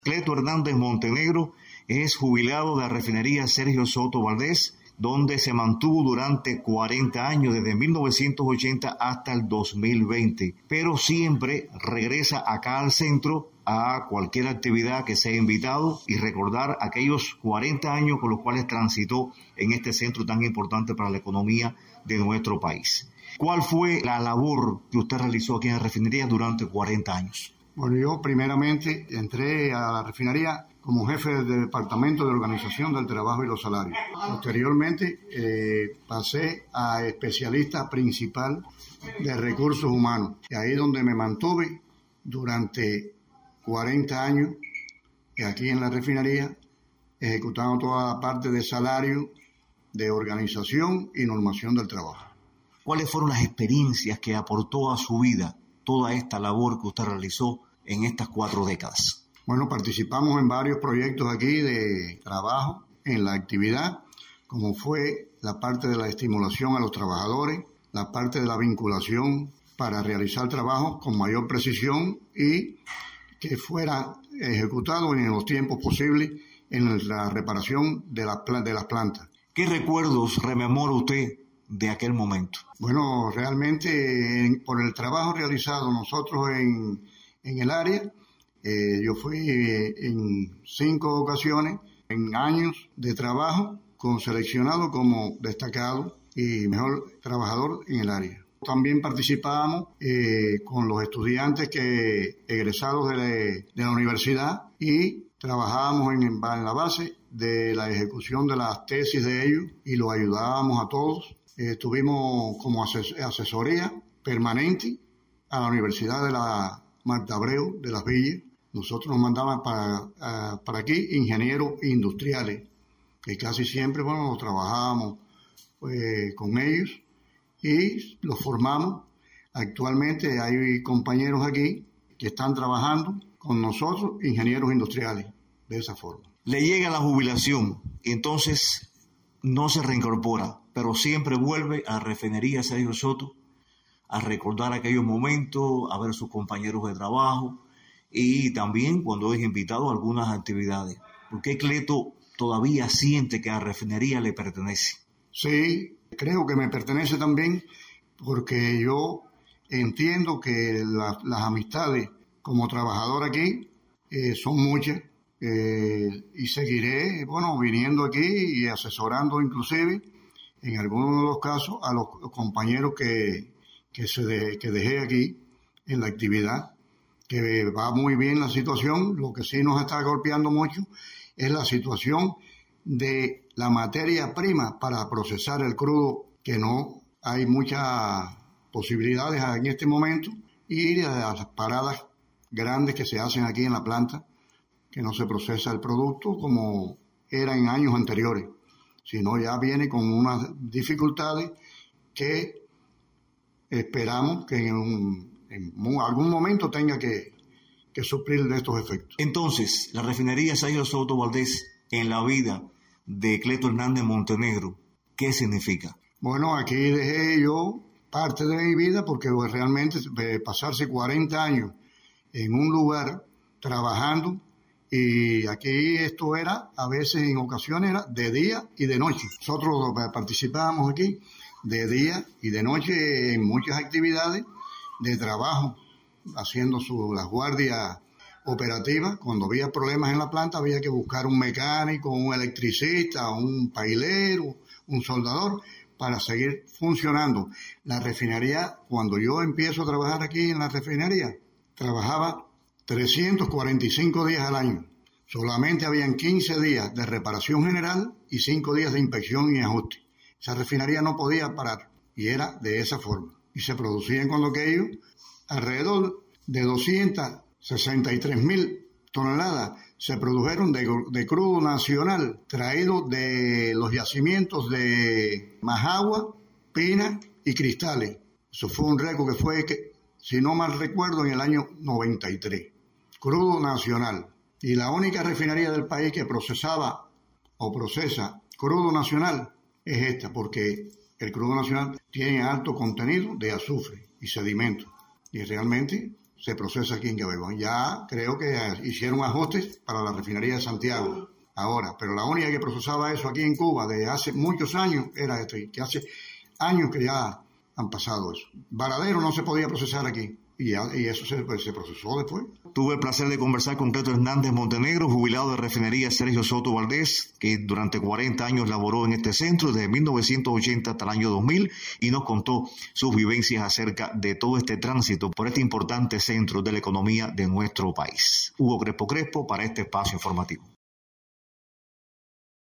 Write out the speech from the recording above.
Cleto Hernández Montenegro es jubilado de la refinería Sergio Soto Valdés, donde se mantuvo durante 40 años, desde 1980 hasta el 2020, pero siempre regresa acá al centro a cualquier actividad que sea invitado y recordar aquellos 40 años con los cuales transitó en este centro tan importante para la economía de nuestro país. ¿Cuál fue la labor que usted realizó aquí en la refinería durante 40 años? Bueno, yo primeramente entré a la refinería como jefe del Departamento de Organización del Trabajo y los Salarios. Posteriormente pasé a especialista principal de recursos humanos. Y ahí es donde me mantuve durante 40 años aquí en la refinería, ejecutando toda la parte de salario, de organización y normación del trabajo. ¿Cuáles fueron las experiencias que aportó a su vida toda esta labor que usted realizó en estas 4 décadas? Bueno, participamos en varios proyectos aquí de trabajo en la actividad, como fue la parte de la estimulación a los trabajadores, la parte de la vinculación para realizar trabajos con mayor precisión y que fuera ejecutado en los tiempos posibles en la reparación de las plantas. ¿Qué recuerdos rememora usted de aquel momento? Bueno, realmente por el trabajo realizado nosotros en el área, yo fui en 5 ocasiones, en años de trabajo, seleccionado como destacado y mejor trabajador en el área. También participábamos con los estudiantes egresados de la universidad y trabajábamos en la base de la ejecución de las tesis de ellos y los ayudábamos a todos. Estuvimos como asesoría permanente a la Universidad de la Marta Abreu de Las Villas. Nosotros nos mandaban para aquí ingenieros industriales, que casi siempre los trabajábamos con ellos y los formamos. Actualmente hay compañeros aquí que están trabajando con nosotros, ingenieros industriales, de esa forma. Le llega la jubilación, entonces no se reincorpora, pero siempre vuelve a la refinería Sergio Soto a recordar aquellos momentos, a ver a sus compañeros de trabajo y también cuando es invitado a algunas actividades. ¿Por qué Cleto todavía siente que a la refinería le pertenece? Sí, creo que me pertenece también porque yo entiendo que las amistades como trabajador aquí son muchas y seguiré viniendo aquí y asesorando inclusive en algunos de los casos a los compañeros que dejé aquí en la actividad, que va muy bien la situación. Lo que sí nos está golpeando mucho es la situación de la materia prima para procesar el crudo, que no hay muchas posibilidades en este momento, y las paradas grandes que se hacen aquí en la planta, que no se procesa el producto como era en años anteriores, sino ya viene con unas dificultades que esperamos que en algún momento tenga que suplir de estos efectos. Entonces, la refinería Sergio Soto Valdés en la vida de Cleto Hernández Montenegro, ¿qué significa? Bueno, aquí dejé yo parte de mi vida porque realmente pasarse 40 años en un lugar trabajando, y aquí esto era, a veces en ocasiones era de día y de noche. Nosotros participábamos aquí de día y de noche en muchas actividades de trabajo, haciendo las guardias operativas. Cuando había problemas en la planta había que buscar un mecánico, un electricista, un pailero, un soldador para seguir funcionando. La refinería, cuando yo empiezo a trabajar aquí en la refinería, trabajaba 345 días al año. Solamente habían 15 días de reparación general y 5 días de inspección y ajuste. Esa refinería no podía parar y era de esa forma. Y se producían con lo que ellos alrededor de 263.000 toneladas se produjeron de crudo nacional traído de los yacimientos de Majagua, Pina y Cristales. Eso fue un récord que fue, si no mal recuerdo, en el año 93. Crudo nacional. Y la única refinería del país que procesaba o procesa crudo nacional es esta, porque el crudo nacional tiene alto contenido de azufre y sedimentos. Y realmente se procesa aquí en Quevedo. Ya creo que hicieron ajustes para la refinería de Santiago ahora, pero la única que procesaba eso aquí en Cuba de hace muchos años era esto, y que hace años que ya han pasado eso. Varadero no se podía procesar aquí. Y eso se procesó después. Tuve el placer de conversar con Cleto Hernández Montenegro, jubilado de refinería Sergio Soto Valdés, que durante 40 años laboró en este centro, desde 1980 hasta el año 2000, y nos contó sus vivencias acerca de todo este tránsito por este importante centro de la economía de nuestro país. Hugo Crespo para este espacio informativo.